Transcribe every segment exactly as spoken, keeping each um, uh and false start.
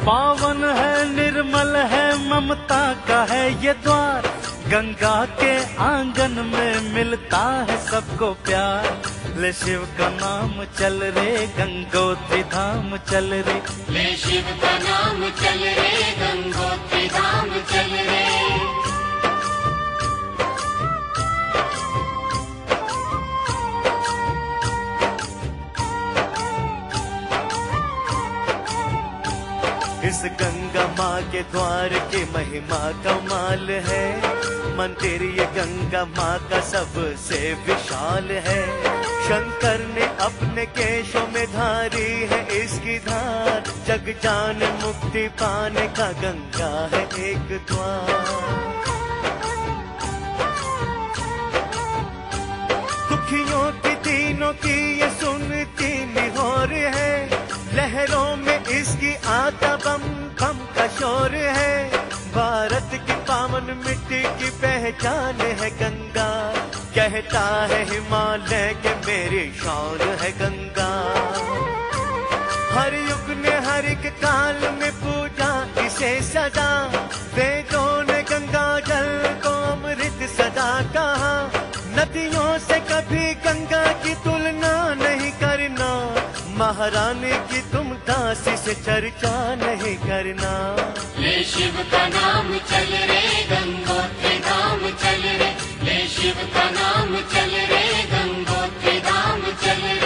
पावन है निर्मल है ममता का है ये द्वार, गंगा के आंगन में मिलता है सबको प्यार। ले शिव का नाम चल रे गंगोत्री धाम चल रे, ले शिव का नाम चल रे गंगोत्री धाम चल रे। इस गंगा माँ के द्वार की महिमा कमाल है, मंदिर ये गंगा माँ का सबसे विशाल है। शंकर ने अपने केशों में धारी है इसकी धार, जग जान मुक्ति पाने का गंगा है एक द्वार। दुखियों की तीनों की ये सुनती निहोर है, लहरों में इसकी आता बम बम का शोर है। भारत की पावन मिट्टी की पहचान है गंगा, कहता है हिमालय के मेरी शान है गंगा। हर युग ने हर एक काल में पूजा इसे सदा, वेदों ने गंगा जल को अमृत सदा कहा। नदियों से कभी गंगा की तुलना नहीं करना, महारानी की तुम दासी से चर्चा नहीं करना। ले शिव का नाम चल रे गंगोत्री धाम चल रे, ले शिव का नाम चल रे गंगोत्री धाम चल रे।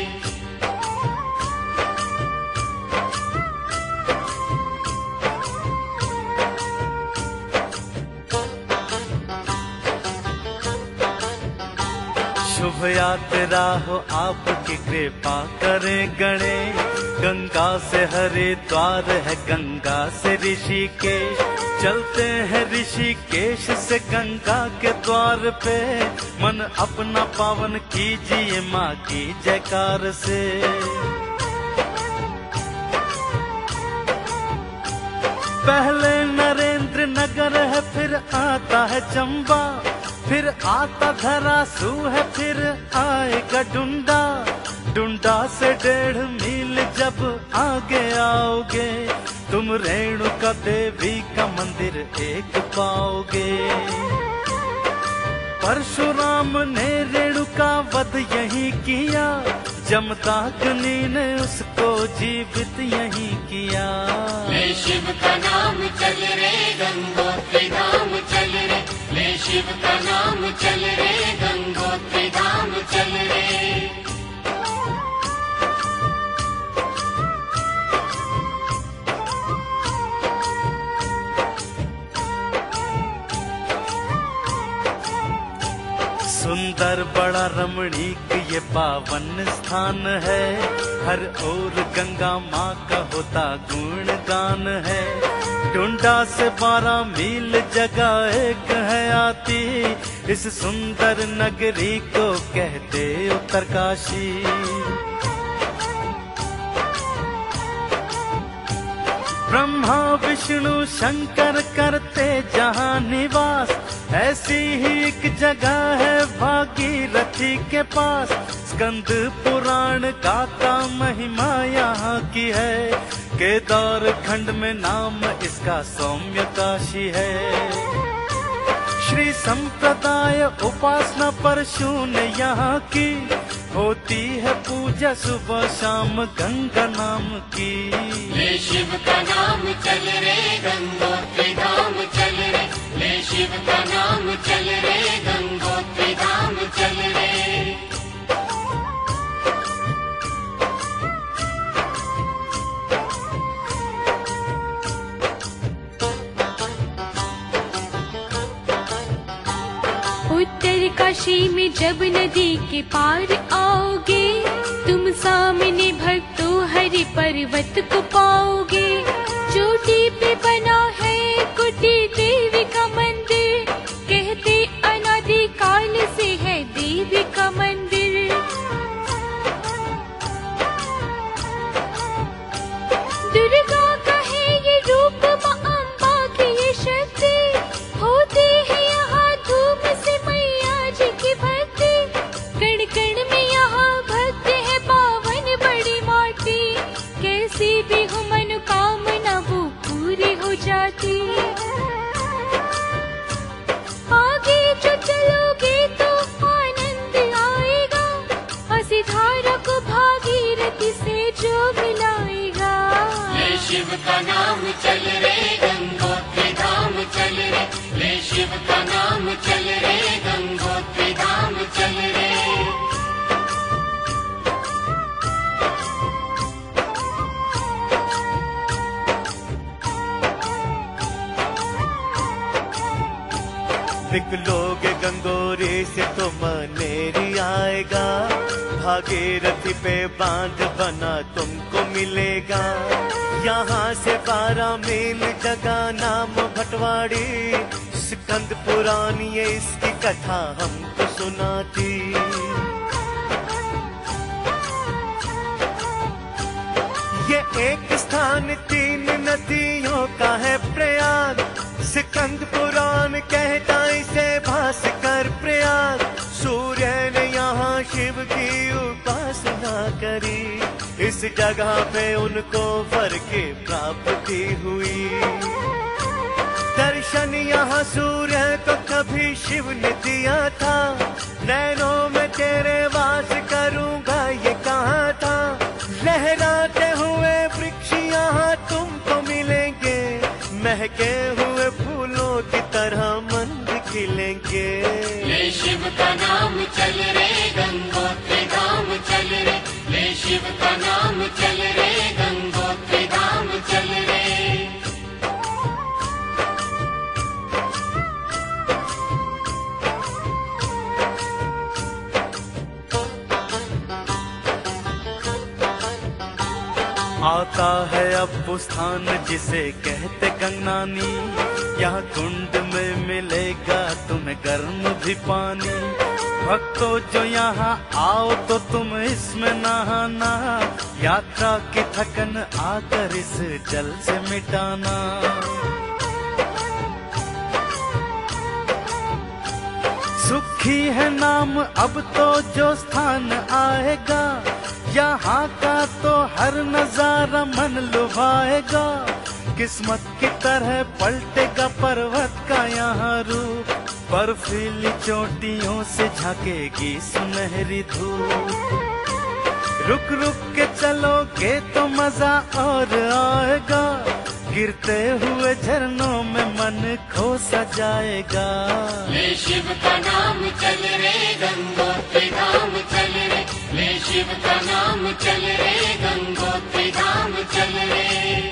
शुभ यात्रा हो आपकी कृपा करें गणे, गंगा से हरिद्वार है गंगा से ऋषिकेश, चलते हैं ऋषिकेश से गंगा के द्वार पे। मन अपना पावन कीजिए माँ की जयकार से। पहले नरेंद्र नगर है फिर आता है चंबा, फिर आता धरासू है फिर आएगा डुंडा। डुंडा से डेढ़ मील जब आगे आओगे, तुम रेणुका देवी का मंदिर एक पाओगे। परशुराम ने रेणुका वध यही किया, जमदग्नि ने उसको जीवित यही किया। ले शिव का नाम चल रे गंगोत्री धाम चल रे, ले शिव का नाम चल रे गंगोत्री धाम चल रे। सुंदर बड़ा रमणीक ये पावन स्थान है, हर ओर गंगा माँ का होता गुणगान है। डुंडा से बारह मील जगह एक है आती, इस सुंदर नगरी को कहते उत्तरकाशी। ब्रह्मा विष्णु शंकर करते जहाँ निवास, ऐसी ही एक जगह है भागीरथी के पास। स्कंद पुराण गाता महिमा यहाँ की है, केदार खंड में नाम इसका सौम्य काशी है। श्री संप्रदाय उपासना परशु ने यहाँ की, होती है पूजा सुबह शाम गंगा नाम की। ले शिव का नाम चल रे गंगोत्री धाम चल रे, ले शिव का नाम चल रे गंगोत्री धाम चल रे। उत्तर काशी में जब नदी के पार आओगे, तुम सामने भक्तों हरि पर्वत को पाओगे। चोटी पे बना है कुटी देवी का मंदिर, कहते अनादि काल से है देवी का मंदिर। दुर्गा का है ये रूप, माँ अम्बा की ये शक्ति, होती है यहाँ धूम से मैया जी की भक्ति। कण कण में यहाँ भक्त है पावन बड़ी माटी, कैसी भी हो मनोकामना शिव का नाम चल रे गंगोत्री धाम चल रे, ले शिव का नाम चल रे गंगोत्री धाम चल रे। निकलोगे गंगोरी से तो मनेरी आएगा, भागीरथी पे बांध बना तुमको मिलेगा। यहाँ से बारह मील जगह नाम भटवाड़ी, स्कंद पुराण ये इसकी कथा हमको सुनाती। ये एक स्थान तीन नदियों का है प्रयाग, स्कंद पुराण कहता इसे भास्कर प्रयाग। सूर्य ने यहाँ शिव की उपासना करी, इस जगह पे उनको वर की प्राप्ति हुई। दर्शन यहाँ सूर्य को कभी शिव ने दिया था, नैनों में तेरे वास करूँगा ये कहा था। लहराते हुए वृक्ष यहाँ तुमको मिलेंगे, महके हुए फूलों की तरह मंद खिलेंगे। ले शिव का नाम चल रे गंगोत्री धाम चल रे, ले शिव का नाम चल रे गंगोत्री धाम चल रे। आता है अब वो स्थान जिसे कहते गंगनानी, यहाँ कुंड में मिलेगा तुम्हें गर्म भी पानी। भक्तों जो यहाँ आओ तो तुम इसमें नहाना, यात्रा की थकन आकर इस जल से मिटाना। सुखी है नाम अब तो जो स्थान आएगा, यहाँ का तो हर नजारा मन लुभाएगा। किस्मत की तरह पलटेगा पर्वत का यहाँ रूप, बर्फीली चोटियों से झांकेगी सुनहरी धूप। रुक रुक के चलोगे तो मजा और आएगा, गिरते हुए झरनों में मन खो सा जाएगा। ले शिव का नाम चल रे गंगोत्री धाम चल रे, ले शिव का नाम चल रे गंगोत्री धाम चल रे।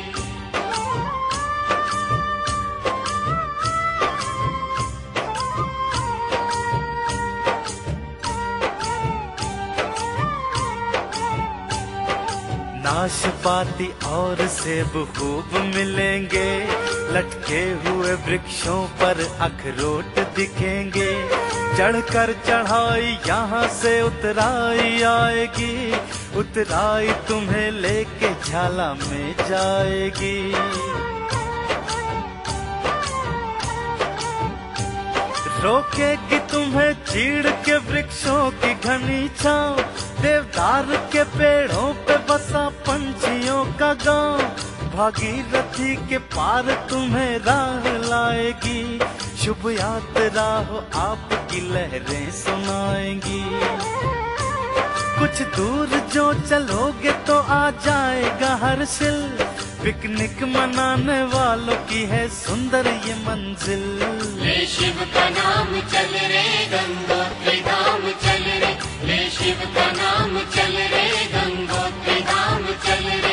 नाशपाती और सेब खूब मिलेंगे, लटके हुए वृक्षों पर अखरोट दिखेंगे। चढ़कर चढ़ाई यहाँ से उतराई आएगी, उतराई तुम्हें लेके झाला में जाएगी। रोकेगी तुम्हें चीड़ के वृक्षों की घनी छांव, देवदार के पेड़ों पे बसा पंछियों का गांव। भागीरथी के पार तुम्हें राह लाएगी, शुभ यात्रा हो आपकी लहरें सुनाएंगी। कुछ दूर जो चलोगे तो आ जाएगा हर्षिल, पिकनिक मनाने वालों की है सुंदर ये मंजिल। ले शिव का नाम चल रे गंगोत्री धाम चल रे, ले शिव का नाम चल रे गंगोत्री धाम चल रे।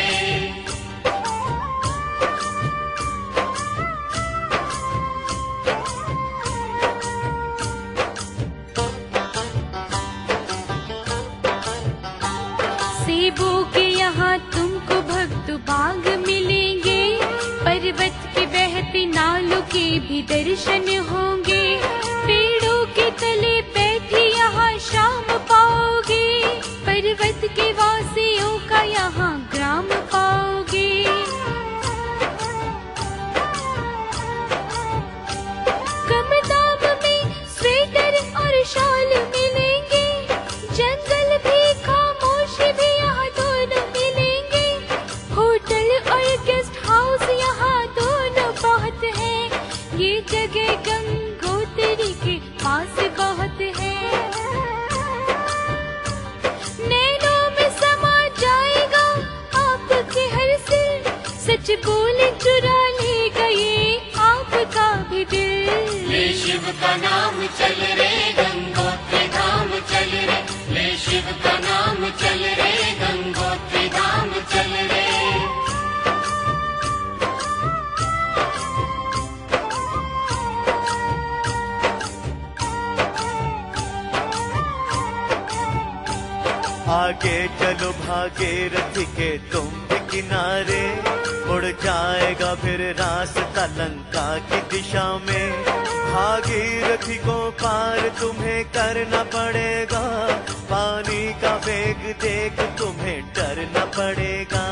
सेबों के यहाँ तुमको भक्त बाग मिलेंगे, पर्वत के बहती नालों के भी दर्शन होंगे। पेड़ों के तले बैठी यहाँ शाम पाओगे, पर्वत के वासियों का यहाँ ग्राम पाओगे। कम दाम में स्वेटर और शॉल मिलेंगे, जंगल भी खामोश भी यहाँ दोनों मिलेंगे। होटल और गेस्ट हाउस यहाँ दोनों बहुत है, ये जगह गंगोत्री के पास बहुत है। नैनों में समा जाएगा सच बोले चुरा ले गए आपका भी दिल। ले शिव का नाम चल रे गंगोत्री धाम चल रे, ले शिव का नाम चल रे गंगोत्री धाम चल रे। आगे चलो भागीरथी के तुम भी किनारे, मुड़ जाएगा फिर रास्ता लंका की दिशा में। भागीरथी को पार तुम्हें करना पड़ेगा, पानी का वेग देख तुम्हें डरना पड़ेगा।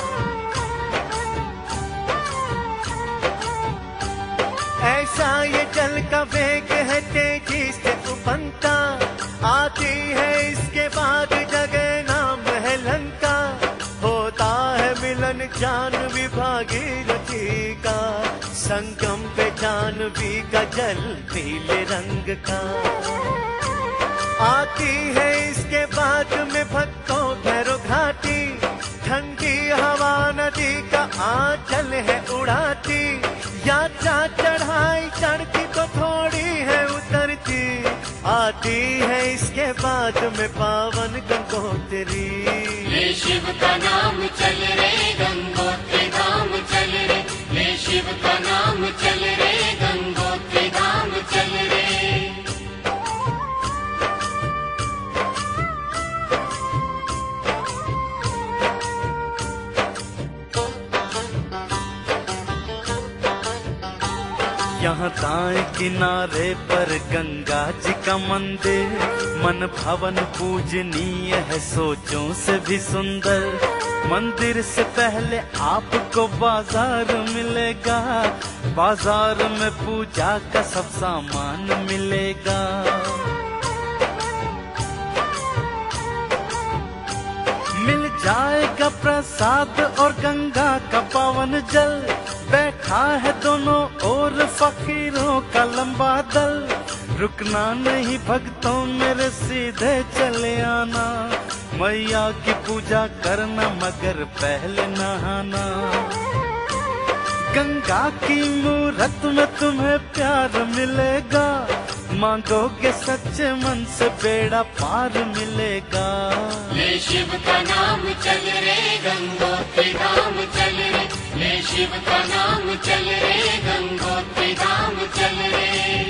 ऐसा ये जल का वेग है तेजी से बनता, आती है इसके बाद जगह नाम है लंका। होता है मिलन जानवी भागीरथी का, संगम पे जानवी का जल पीले रंग का। आती है इसके बाद में भक्तों भैरो घाटी, ठंडी हवा नदी का आंचल है उड़ाती। यात्रा चढ़ाई चढ़ती तो थोड़ी है उतरती, आती है इसके बाद में पावन गंगोत्री। ले शिव का नाम चल रे गंगोत्री धाम चल रे, ले शिव का नाम चल रे गंगोत्री धाम चल रे। यहाँ दाएं किनारे पर गंगा जी का मंदिर, मन भवन पूजनीय है सोचों से भी सुंदर। मंदिर से पहले आपको बाजार मिलेगा, बाजार में पूजा का सब सामान मिलेगा। मिल जाएगा प्रसाद और गंगा का पावन जल, बैठा है दोनों ओर फकीरों का लंबा दल। रुकना नहीं भक्तों मेरे सीधे चले आना, मैया की पूजा करना मगर पहले नहाना। गंगा की मूरत में तुम्हें प्यार मिलेगा, मांगोगे सच्चे मन से बेड़ा पार मिलेगा। ले शिव का नाम चल रे गंगोत्री धाम चल रे, ले शिव का नाम चल रे गंगोत्री धाम चल रे।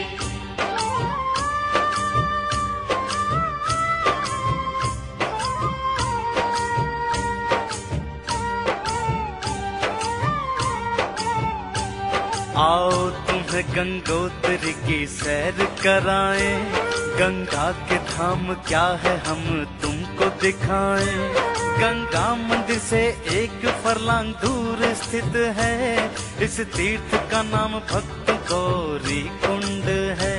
आओ तुम्हें गंगोत्री की सैर कराएं, गंगा के धाम क्या है हम तुमको दिखाएं। गंगा मंदिर से एक फरलांग दूर स्थित है, इस तीर्थ का नाम भक्त गौरी कुंड है।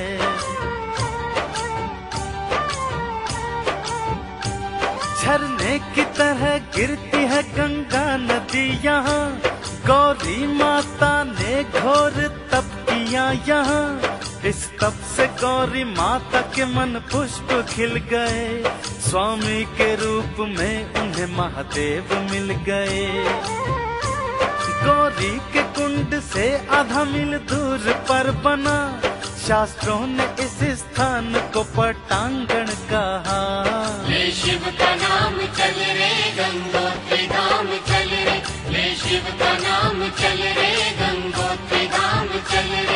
झरने की तरह गिरती है गंगा नदी यहाँ, गौरी माता ने घोर तप किया यहाँ। इस तप से गौरी माता के मन पुष्प खिल गए, स्वामी के रूप में उन्हें महादेव मिल गए। गौरी के कुंड से आधा मील दूर पर बना, शास्त्रों ने इस स्थान को पटांगण कहा। ले शिव का नाम चल रे गंगोत्री धाम चल रे, ले शिव का नाम चल रे गंगोत्री धाम चल रे।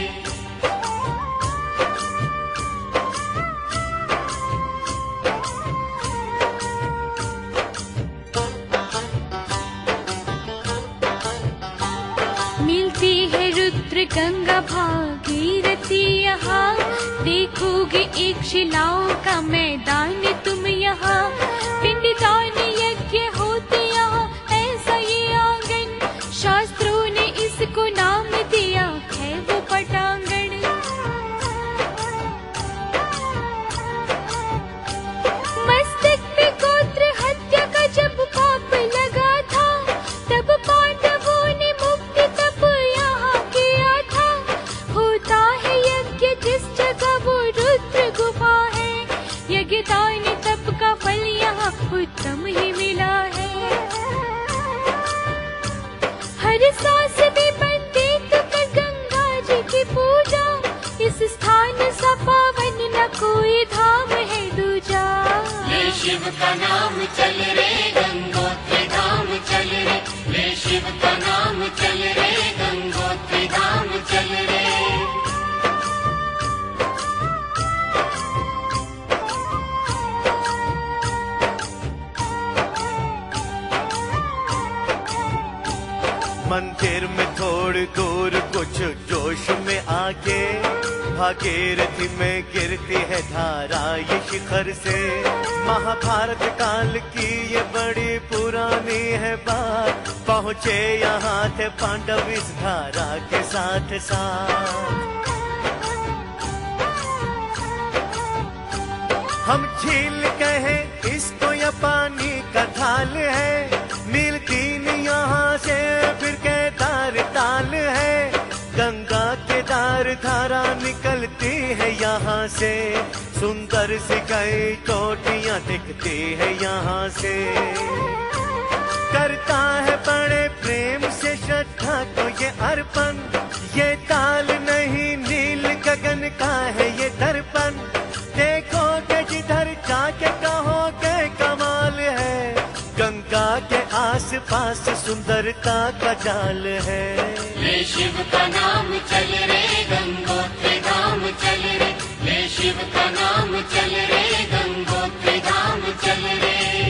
मिलती है रुद्र गंगा भागीरथी यहाँ, देखोगे एक शिलाओं का मैदान तुम यहाँ। पिंडदान यज्ञ होते यहाँ ऐसा ये आंगन, शास्त्रों ने इसको नाम दिया है वो पटांगण। मस्तक पे गोत्र हत्या का जब पाप लगा था, तब पांडवों ने मुक्ति तप यहाँ किया था। होता है यज्ञ जिस जगह वो रुद्र गुफा है, यज्ञ दान तप का फल यहाँ उत्तम ही मिला है। हर नाम चल रे गंगोत्री धाम चल रे, ले शिव का नाम चल रे गंगोत्री धाम चल रे। मंदिर में थोड़ी दूर कुछ जोश में आके भागीरथी में गिरती है धारा ये शिखर से। महाभारत काल की ये बड़ी पुरानी है बात, पहुँचे यहाँ थे पांडव इस धारा के साथ साथ। हम झील कहे इसको या पानी का ढाल है, मिलती नहीं यहाँ से फिर केदार ताल है। गंगा केदार धारा निकलती है यहाँ से, सुंदर सी कई चोटियाँ दिखती है यहाँ से। करता है बड़े प्रेम से श्रद्धा को ये अर्पण, ये ताल नहीं नील गगन का है ये दर्पण। देखोगे जिधर जाके कहोगे कमाल है, गंगा के आस पास सुंदरता का जाल है। ले शिव का नाम चल रे गंगोत्री धाम चल रे, ले शिव का नाम चल रे गंगोत्री धाम चल रे।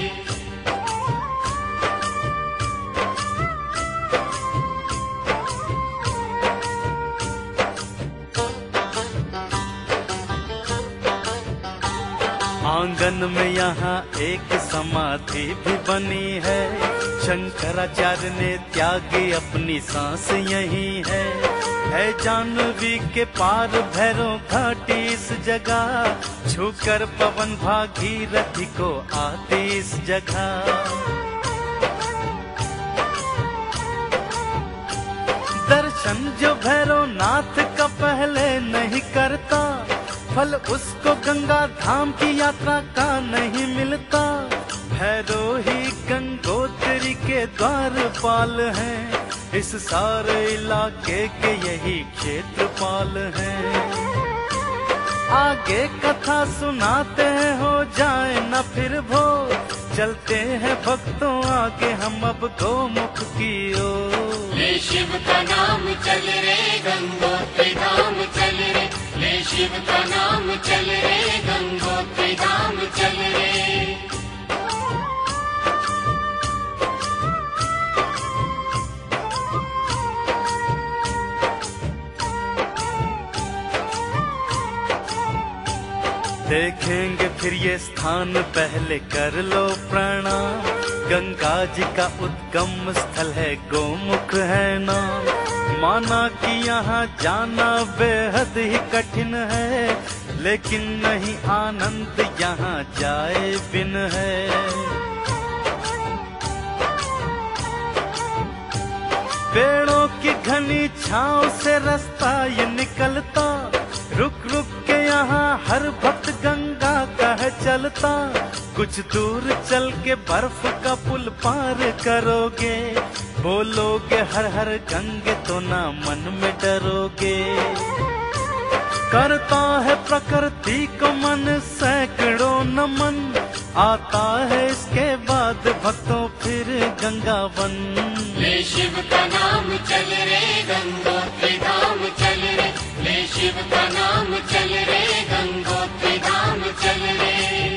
आंगन में यहाँ एक समाधि भी बनी है, शंकराचार्य ने त्यागी अपनी सांस यही है। है जानवी के पार भैरव घाटी इस जगह, छूकर पवन भागीरथी को आती इस जगह। दर्शन जो भैरव नाथ का पहले नहीं करता, फल उसको गंगा धाम की यात्रा का नहीं मिलता। भैरव ही गंगोत्री के द्वारपाल हैं, इस सारे इलाके के यही क्षेत्रपाल हैं। आगे कथा सुनाते हैं हो जाए न फिर भो, चलते हैं भक्तों आगे हम अब गोमुख की ओर। ले शिव का नाम चल रे गंगोत्री धाम चल रे, ले शिव का नाम चल रे गंगोत्री धाम चल रे। देखेंगे फिर ये स्थान पहले कर लो प्रणाम, गंगा जी का उद्गम स्थल है गोमुख है नाम। माना कि यहाँ जाना बेहद ही कठिन है, लेकिन नहीं आनंद यहाँ जाए बिन है। पेड़ों की घनी छांव से रास्ता ये निकलता, रुक रुक के यहाँ हर भक्त गंगा का है चलता। कुछ दूर चल के बर्फ का पुल पार करोगे, बोलोगे हर हर गंगे तो ना मन में डरोगे। करता है प्रकृति को मन सैकड़ों नमन, आता है इसके बाद भक्तों फिर गंगावन। ले शिव का नाम चल रे गंगोत्री धाम चल रे, ले शिव का नाम चल रे गंगोत्री धाम चल रे।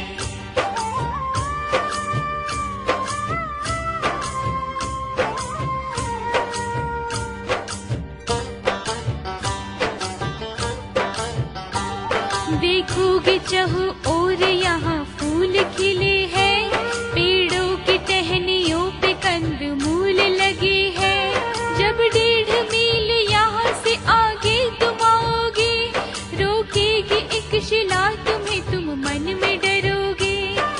देखोगे चहु और यहाँ फूल खिले हैं, पेड़ों की टहनियों पे कंद मूल लगे हैं। जब डेढ़ मील यहाँ से आगे तुम आओगे, रोकेगी एक शिला तुम्हें, तुम मन में डरोगे।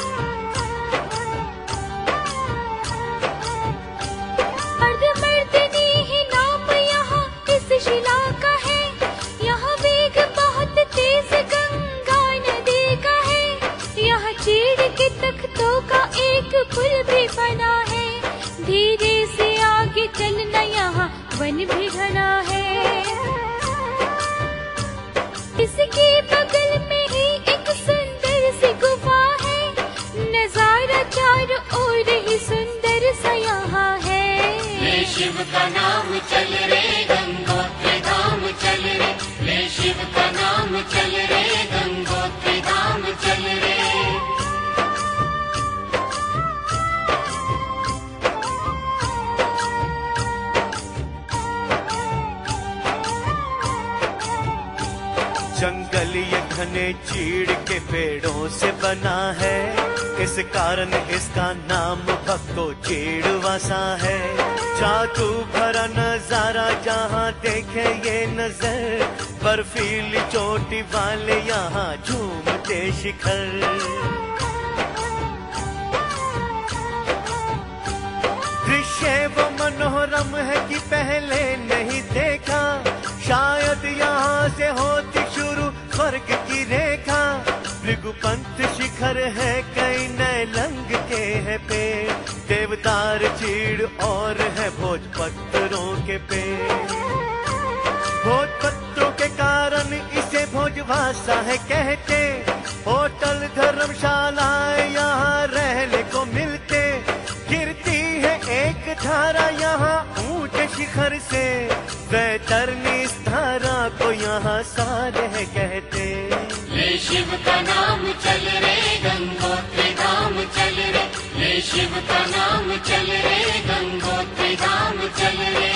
अर्धमर्दनी ही नाम यहाँ इस शिला का है, यहाँ वेग बहुत तेज गंगा नदी का है। यहाँ चीड़ के तख्तों का एक पुल भी बना है, धीरे से आगे चलना यहाँ वन भी घना है। इसके बगल में ही एक सुंदर सी गुफा है, नजारा शिव का नाम चल रे गंगोत्री धाम चल रे, ले शिव का नाम चल रे गंगोत्री धाम चल रे। जंगल ये घने चीड़ के पेड़ों से बना है, इस कारण इसका नाम भक्तों चीड़वासा है। जादू भरा नजारा जहाँ देखे ये नजर, बर्फीली चोटी वाले यहाँ झूमते शिखर। दृश्य वो मनोरम है कि पहले नहीं देखा, शायद यहाँ से होती शुरू स्वर्ग की रेखा। भृगुपंथ शिखर है, कई नए लंग के है पेड़, देवदार चीड़ और है भोजपत्रों के पेड़। भोजपत्रों के कारण इसे भोजवासा है कहते, होटल धर्मशालाएं यहाँ रहने को मिलते। गिरती है एक धारा यहाँ ऊंचे शिखर से, वैतरणी इस धारा को यहाँ सारे है कहते। ले शिव का नाम चल रे गंगोत्री धाम चल रे, ले शिव का नाम चल रे गंगोत्री धाम चल रे।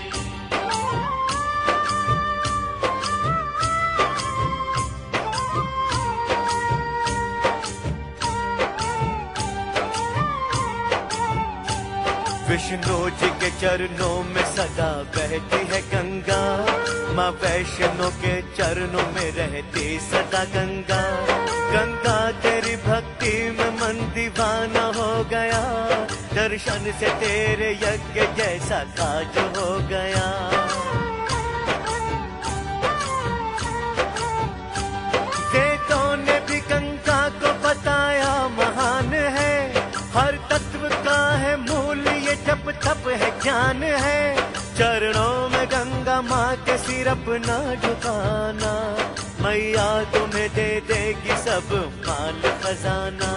विष्णु जी के चरणों में सदा बहती है गंगा, माँ वैष्णो के चरणों में रहती सदा गंगा। गंगा तेरी भक्ति में मन दीवाना हो गया, दर्शन से तेरे यज्ञ जैसा काज हो गया। वेदों ने भी गंगा को बताया महान है, हर तत्व का है मूल ये जप तप है ज्ञान है। चरणों में गंगा माँ के सिर अपना झुकाना, मैया तुम्हें दे देगी सब माल खजाना।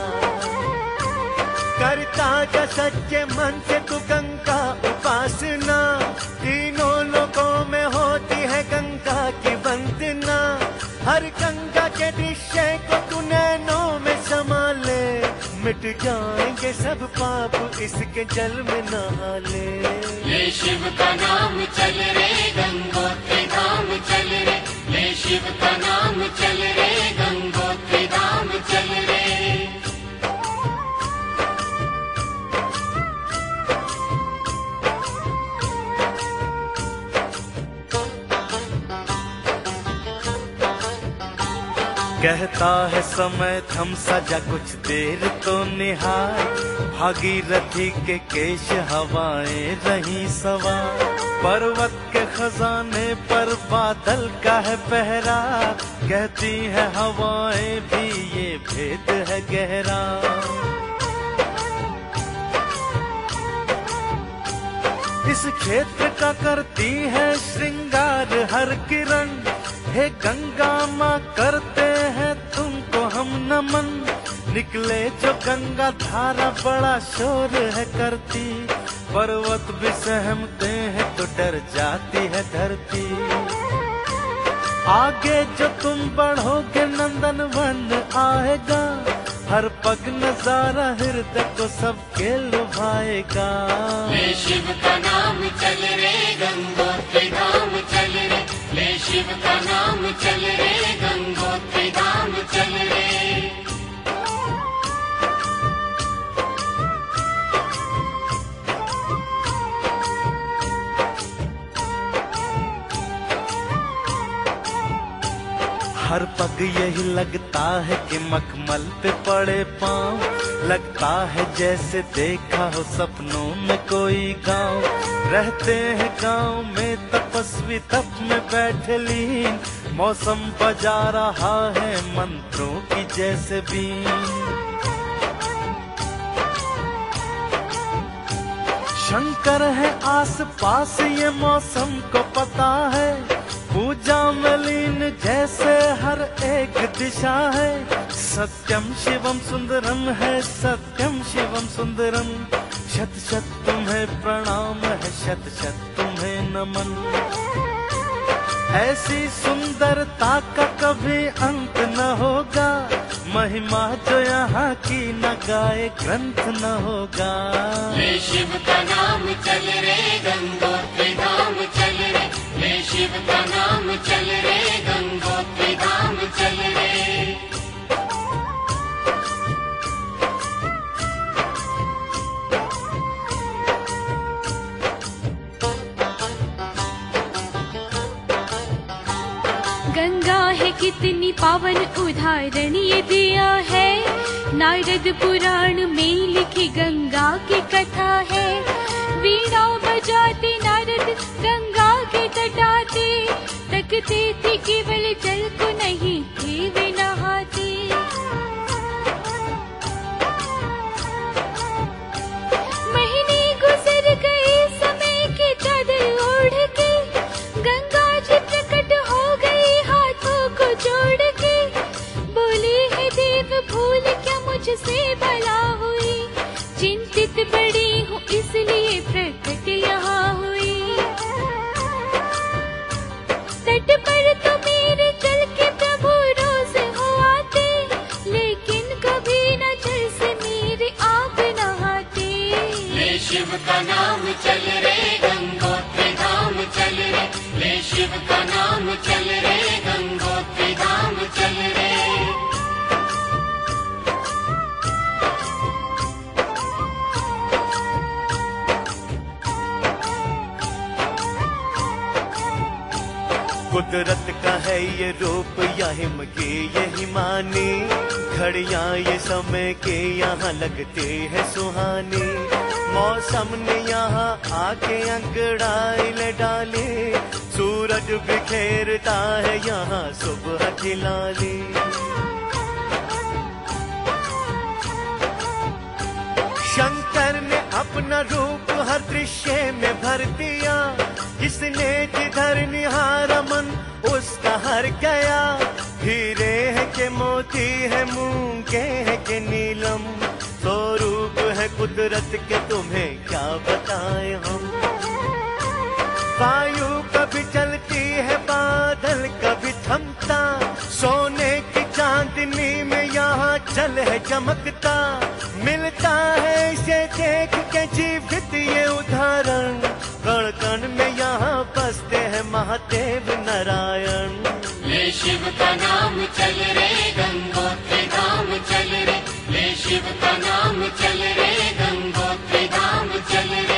करता जा सच्चे मन से तू गंगा उपासना, तीनों लोगों में होती है गंगा की वंदना। हर गंगा के दृश्य को तू नैनों में संभाले, मिट जाएंगे सब पाप इसके जल में नहा ले। ले शिव का नाम चल रे गंगोत्री धाम चल रे, ले शिव का नाम चल रे गंगोत्री धाम चल रे। कहता है समय थम सा जा कुछ देर तो निहार, भागीरथी के केश हवाएं रही सवार। पर्वत के खजाने पर बादल का है पहरा, कहती है हवाएं भी ये भेद है गहरा। इस क्षेत्र का करती है श्रृंगार हर किरण, हे गंगा माँ करते हैं तुमको हम नमन। निकले जो गंगा धारा बड़ा शोर है करती, पर्वत भी सहमते हैं तो डर जाती है धरती। आगे जो तुम बढ़ोगे नंदन वन आएगा, हर पग नजारा हृदय को सबके लुभाएगा। ले शिव का नाम चल रे गंगोत्री धाम चल रे, ले शिव का नाम चल रे गंगोत्री धाम चल रे। हर पग यही लगता है कि मखमल पे पड़े पाँव, लगता है जैसे देखा हो सपनों में कोई गांव। रहते हैं गांव में तपस्वी तप में बैठे लीन, मौसम बजा रहा है मंत्रों की जैसे बीन। शंकर है आस पास ये मौसम को पता है, पूजा में लीन जैसे हर एक दिशा है। सत्यम शिवम सुंदरम है, सत्यम शिवम सुंदरम। शत शत तुम्हें प्रणाम है, शत शत तुम्हें नमन। ऐसी सुंदरता का कभी अंत न होगा, महिमा जो यहाँ की न गाए ग्रंथ न होगा। ले शिव का नाम चल रे गंगोत्री धाम चल रे, ले शिव का नाम चल रे गंगोत्री धाम चल रे। गंगा है कितनी पावन उदाहरण ये दिया है, नारद पुराण में लिखी गंगा की कथा है। वीणा बजाते नारद गंगा के तटाते, तकते थे केवल जल को नहीं थे वे नहाते। महीने गुजर गए समय के चादर ओढ़ के, गंगा जी प्रकट हो गई हाथों को जोड़ के। बोले है देव भूल क्या मुझसे भला हुई, चिंतित बड़ी हूँ इसलिए प्रकट यहाँ हुई। तट पर तो मेरे चल के प्रभु रोज हो आते, लेकिन कभी न जल से मेरे आप नहाते। ले शिव का नाम चल रे गंगोत्री धाम चल रे, ले शिव का नाम चल रे गंगोत्री धाम चल रे। कुदरत का है ये रूप या हिम के यही माने, घड़ियां ये समय के यहाँ लगते हैं सुहाने। मौसम ने यहाँ आके अंगड़ाई ले डाले, सूरज बिखेरता है यहाँ सुबह की लाली। शंकर ने अपना रूप हर दृश्य में भर दिया, किसने जिधर निहारा मन उसका हर गया। हीरे है के मोती है, मूंगे है के नीलम, स्वरूप है कुदरत के तुम्हें क्या बताएं हम। वायु कभी चलती है, बादल कभी थमता, सोने की चांदनी में यहाँ जल है चमकता। मिलता है इसे देख के जीवित ये उदाहरण, कण कण में यहाँ बसते हैं महादेव नारायण। ले शिव का नाम चल रे गंगोत्री धाम चल रे, ले शिव का नाम चल रे गंगोत्री धाम चल रे।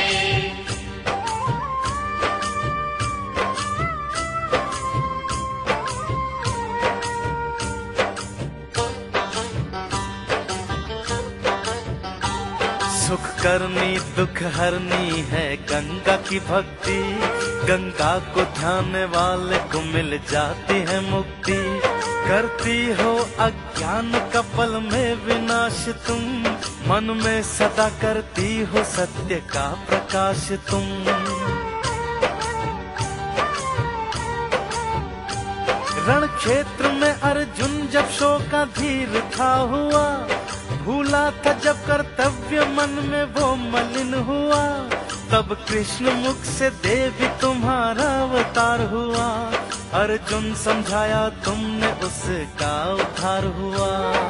सुख करनी दुख हरनी है गंगा की भक्ति, गंगा को ध्यान वाले को मिल जाती है मुक्ति। करती हो अज्ञान का पल में विनाश तुम, मन में सदा करती हो सत्य का प्रकाश तुम। रण क्षेत्र में अर्जुन जब शोकाधीर था हुआ, भूला था जब कर्तव्य मन में वो मलिन हुआ। तब कृष्ण मुख से देवी तुम्हारा अवतार हुआ, अर्जुन समझाया तुमने उसका उद्धार हुआ।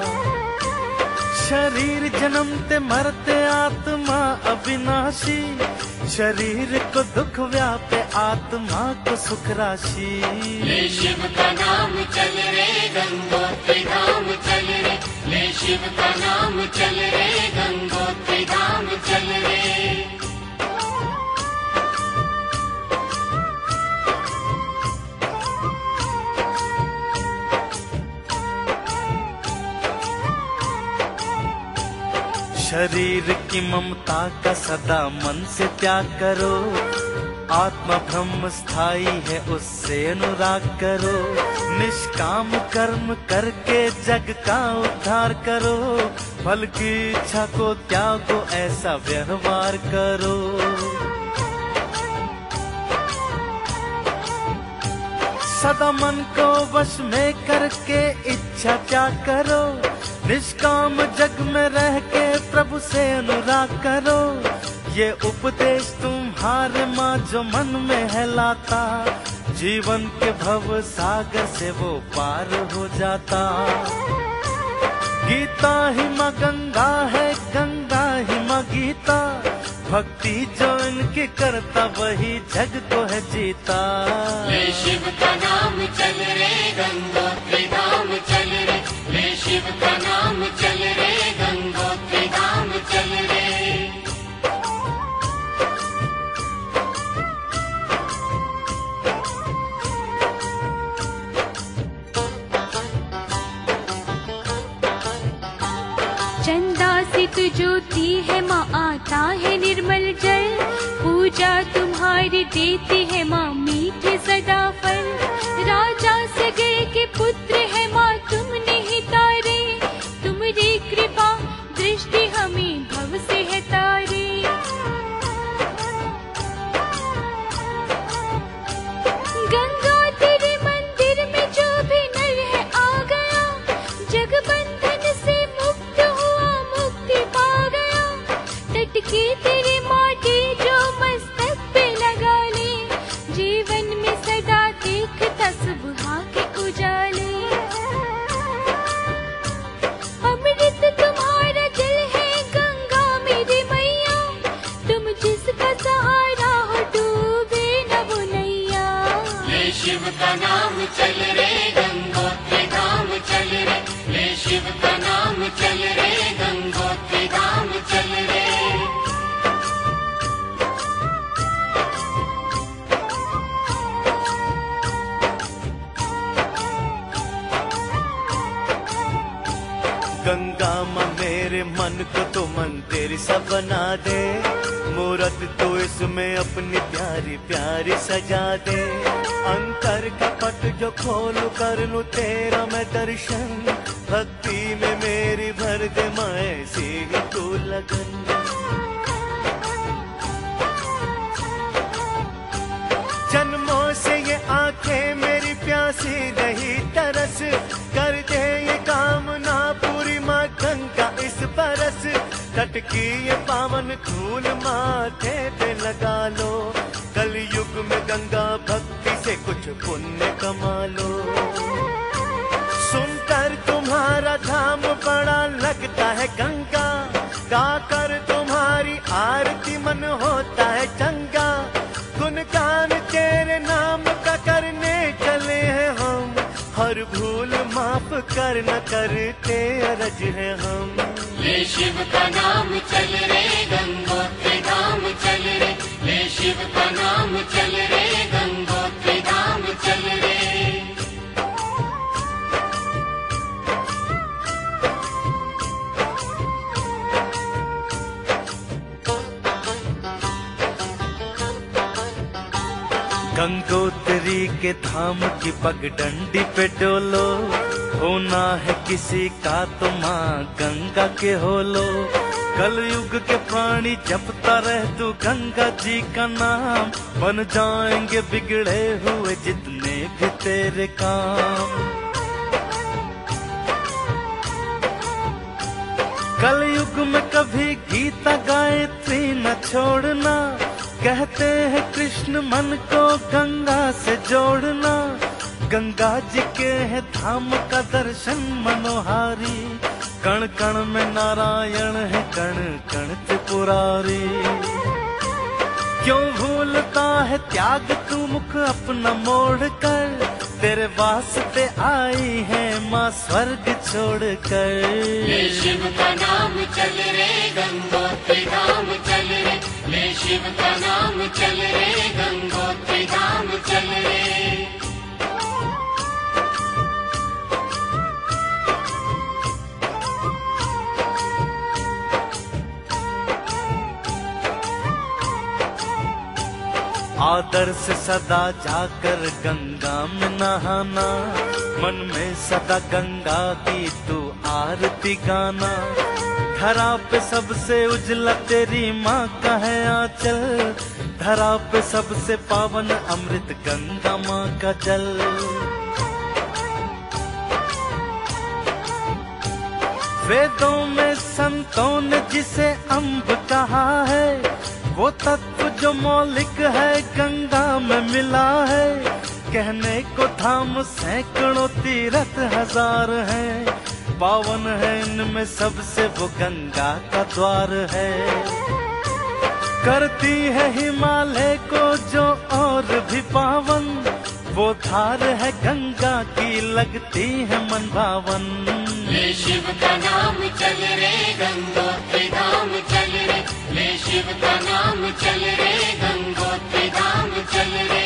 शरीर जन्मते मरते आत्मा अविनाशी, शरीर को दुख व्यापे आत्मा को सुख राशि। ले शिव का नाम चल रे गंगोत्री धाम चल रे, ले शिव का नाम चल रे गंगोत्री धाम चल रे। शरीर की ममता का सदा मन से त्याग करो, आत्मा ब्रह्म स्थायी है उससे अनुराग करो। निष्काम कर्म करके जग का उद्धार करो, फल की इच्छा को त्यागो ऐसा व्यवहार करो। सदा मन को वश में करके इच्छा त्याग करो, निष्काम जग में रह के प्रभु से अनुराग करो, ये उपदेश तुम्हारे माँ जो मन में है लाता, जीवन के भव सागर से वो पार हो जाता। गीता ही माँ गंगा है, गंगा ही माँ गीता, भक्ति जो इनकी करता वही जग को है जीता। ले शिव का नाम चल रे गंगोत्री धाम चल रे, ले शिव का नाम चल रे गंगोत्री धाम चल रे। चंदा सित ज्योति है माँ, आता है निर्मल जल, पूजा तुम्हारी देती है माँ मीठे सदा फल। राजा सगे के पुत्र है माँ तुमने ही तारे, तुम्हारी कृपा दृष्टि हमें भव से है तारे। गंगा तेरे मंदिर में जो भी नर है आ गया, जग बंधन से मुक्त हुआ मुक्ति पा गया। तट की तेरी माटी जो मस्तक पे लगा ले, जीवन में सदा देखता सुबह के उजाले। अमृत तुम्हारा जल है गंगा मेरी मैया, तुम जिसका सहारा हो डूबे न वो नैया। ले शिव का नाम चल रे गंगोत्री धाम चल रे, ले शिव का नाम चल रे गंगोत्री धाम चल रे। गंगा माँ मेरे मन को तो मंदिर सा बना दे, मूरत तो इसमें अपनी प्यारी प्यारी सजा दे। अंतर का पट जो खोलू कर लूं तेरा मैं दर्शन, भक्ति में मेरी भर दे माँ ऐसी ही तू लगन। जन्मों से ये आंखें मेरी प्यासी नहीं तरस, कर दे ये कामना पूरी माँ गंगा इस बरस। तट की ये पावन धूल माथे पे लगा लो, कल युग में गंगा भक्ति से कुछ पुण्य कमा लो। सुनकर तुम्हारा धाम बड़ा लगता है गंगा, गाकर तुम्हारी आरती मन होता है चंगा। गुणगान तेरे नाम का करने चले हैं हम, हर भूल माफ कर न करते अरज है हम। ले शिव का नाम चल रे गंगोत्री धाम चल रे, ले शिव का नाम चल रे गंगोत्री धाम चल रे। गंगोत्री के धाम की पगडंडी पे डोलो, होना है किसी का तो माँ गंगा के होलो। कल युग के प्राणी जपता रह तू गंगा जी का नाम, बन जाएंगे बिगड़े हुए जितने भी तेरे काम। कल युग में कभी गीता गायत्री न छोड़ना, कहते हैं कृष्ण मन को गंगा से जोड़ना। गंगा जी के है धाम का दर्शन मनोहारी, कण कण में नारायण है कण कण त्रिपुरारी। क्यों भूलता है त्याग तू मुख अपना मोड़ कर, तेरे वास्ते आई है माँ स्वर्ग छोड़ कर। ले शिव का नाम चल रे गंगोत्री धाम चल रे, ले शिव का नाम चल रे गंगोत्री धाम चल रे। आदर से सदा जाकर गंगा में नहाना, मन में सदा गंगा की तू आरती गाना। धरा पे सबसे उजला तेरी माँ का है आंचल, धरा पे सबसे पावन अमृत गंगा माँ का जल। वेदों में संतों ने जिसे अम्ब कहा है, वो तत्व जो मौलिक है गंगा में मिला है। कहने को धाम सैकड़ों तीर्थ हजार हैं, पावन है इनमें सबसे वो गंगा का द्वार है। करती है हिमालय को जो और भी पावन, वो धार है गंगा की लगती है मन भावन। ले शिव का नाम चल रे गंगोत्री धाम चल रे, ले शिव का नाम चल रे गंगोत्री धाम चल रे।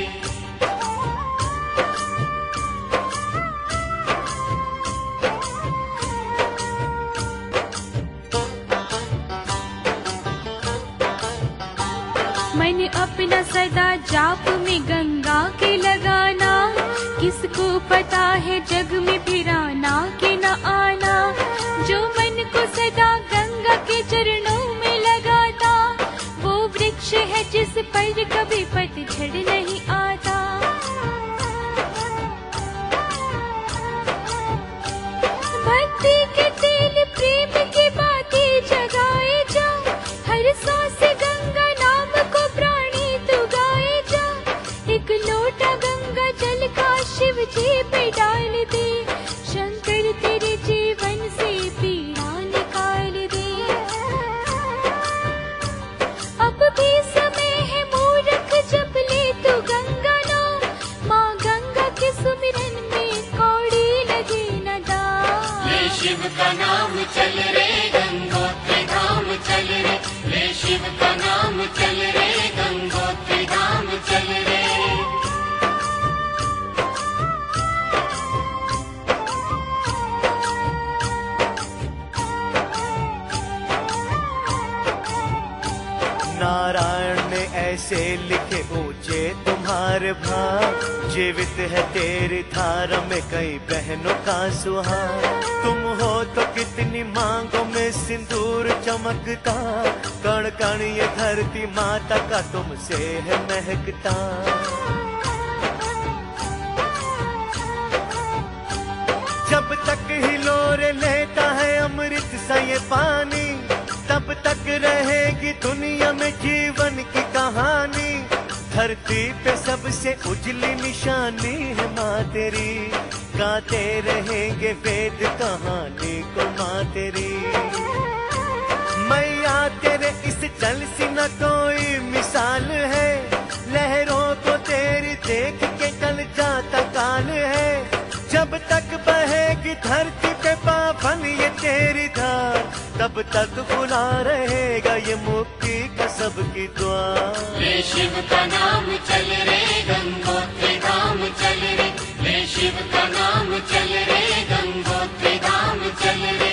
मन अपना सदा जाप में गंगा के लगाना, किसको पता है जग में फिर आना के न आना। जो मन को सदा गंगा के चरणों में लगाता, वो वृक्ष है जिस पर कभी पतझड़ नहीं आता। भक्ति के तेल प्रेम के बाती जगाए जा, हर सांस गंगा नाम को प्राणी तू गाए जा। एक लोटा गंगा जल का शिव जी पे डाल दे, शंकर तेरे जीवन से पीड़ा निकाल दे। अब भी समय है मूर्ख जप ले तू गंगा नाम, माँ गंगा के सुमिरन में कौड़ी लगे न दाम। ले शिव का नाम चल रे गंगोत्री धाम चल रे, ले शिव का नाम चल रे गंगोत्री धाम चल रे। नारायण ने ऐसे लिखे ऊंचे तुम्हारे भाग, जीवित है तेरी धारा में कई बहनों का सुहाग। तुम हो तो कितनी मांगों में सिंदूर चमकता, कण कण ये धरती माता का तुमसे है महकता। जब तक हिलोरे लेता है अमृत सा ये पानी, तब तक रहेगी दुनिया में जीवन की कहानी। धरती पे सबसे उजली निशानी है माँ तेरी, गाते रहेंगे वेद कहानी को माँ तेरी। मैया तेरे इस जल सी न कोई मिसाल है, लहरों को तेरी देख के टल जाता काल है। जब तक बहेगी धरती पे पावन ये तेरी धार, तब तक खुला रहेगा ये मुक्ति का सबकी द्वार। ले शिव का नाम चल रे गंगोत्री धाम चल रे, ले शिव का नाम चल रे गंगोत्री धाम चल रे।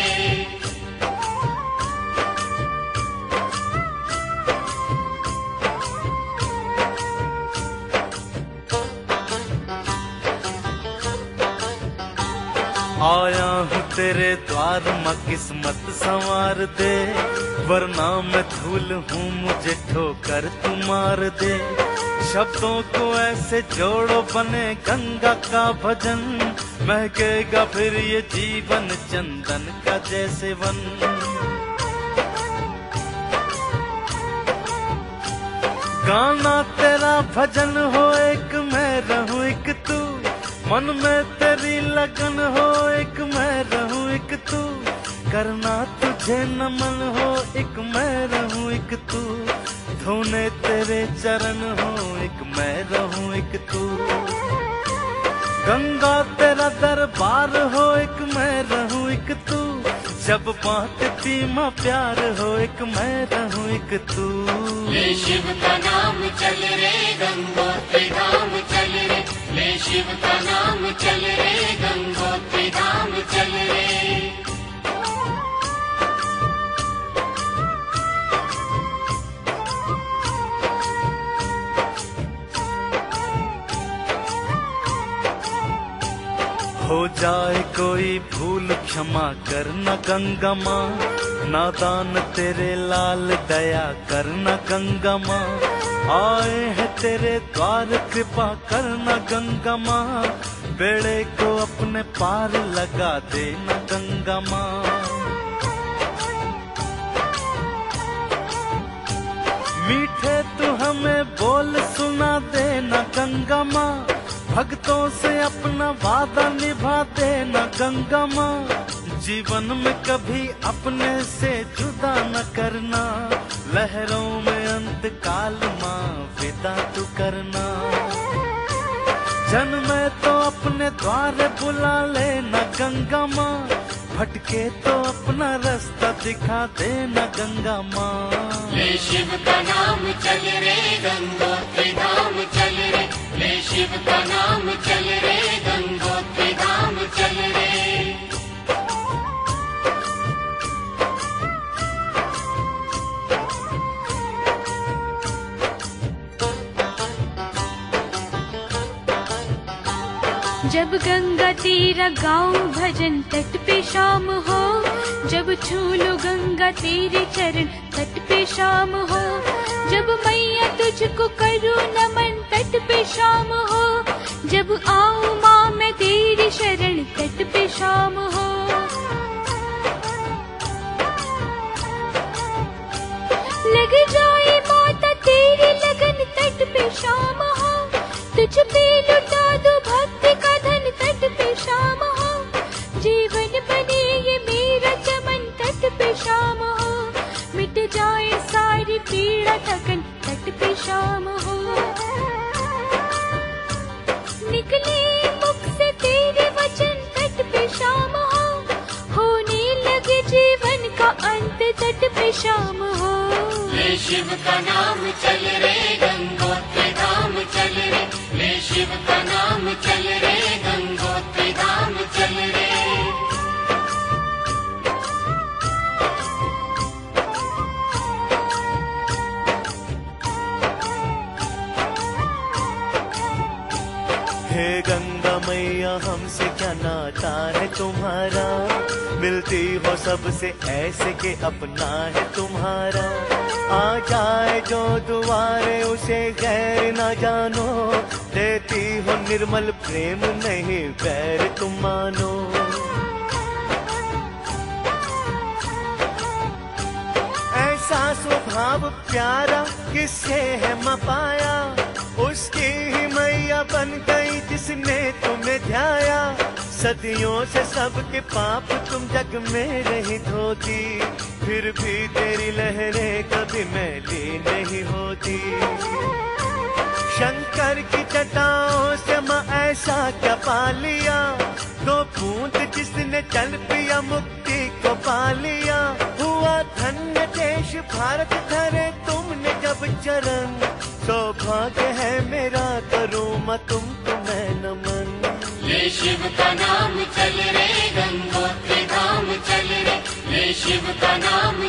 आया हूँ तेरे द्वार माँ किस्मत संवार दे, वरना मैं धूल हूँ मुझे ठोकर तू मार दे। शब्दों को ऐसे जोड़ो बने गंगा का भजन, महकेगा फिर ये जीवन चंदन का जैसे वन। गाना तेरा भजन हो एक मैं रहूं एक तू, मन में तेरी लगन हो एक मैं रहूं एक तू। करना तुझे नमन हो एक मैं रहूं एक तू, धोने तेरे चरण हो एक मैं रहूं एक तू। गंगा तेरा दरबार हो एक मैं रहूं एक तू, जब बांटती माँ प्यार हो एक मैं रहूं एक तू। ले शिव का नाम चल रे गंगोत्री धाम चल रे, ले शिव का नाम चल रे गंगोत्री धाम चल रे। हो जाए कोई भूल क्षमा करना गंगा माँ, नादान तेरे लाल दया करना गंगा माँ। आए हैं तेरे द्वार कृपा करना गंगा माँ, बेड़े को अपने पार लगा देना गंगा माँ। मीठे तू हमें बोल सुना देना गंगा माँ, भक्तों से अपना वादा निभा देना गंगा माँ। जीवन में कभी अपने से जुदा न करना, लहरों में अंत काल माँ विदा तू करना। जन्मे तो अपने द्वार बुला लेना गंगा माँ, भटके तो अपना रास्ता दिखा देना गंगा माँ। ले शिव का नाम चल रे गंगोत्री धाम चल रे, ले शिव का नाम चल रे गंगोत्री धाम चल रे। जब गंगा तेरा गाँव भजन तट पे शाम हो, जब छू लो गंगा तेरे चरण तट पे शाम हो, जब मैया तुझको करूँ नमन तट पे शाम हो, जब आऊँ माँ मैं तेरी शरण तट पे शाम हो। लग जाए माता तेरी लगन तट पे शाम हो, तुझ पे लुटा दो भक्ति का धन तट पे शाम हो, जीवन बने ये मेरा चमन तट पे शाम हो, मिट जाए सारी पीड़ा थकन तट पे शाम हो। निकले मुख से तेरे वचन तट पे शाम हो, होने लगे जीवन का अंत तट पे शाम हो। ले शिव का नाम चल रे गंगोत्री धाम चल रे, ले शिव का नाम चल रे गंगोत्री धाम चल रे। हे गंगा मैया हमसे क्या नाता है तुम्हारा, मिलती हो सबसे ऐसे के अपना है तुम्हारा। आ जाए जो दुआरे उसे गैर ना जानो, देती हो निर्मल प्रेम नहीं वैर तुम मानो। ऐसा स्वभाव प्यारा किससे है मपाया, उसकी ही मैया बन गई जिसने तुम्हें ध्याया। सदियों से सबके पाप तुम जग में रही धोती, फिर भी तेरी लहरें कभी मैली नहीं होती। शंकर की जटाओं से माँ ऐसा क्या पा लिया, दो बूंद जिसने चल पिया मुक्ति को पा लिया। हुआ धन्य देश भारत धरे तुमने जब चरण, सौभाग्य है मेरा करूँ मैं तुमको मैं नमन। ले शिव का नाम चल रे गंगोत्री धाम चल रे, ले शिव का नाम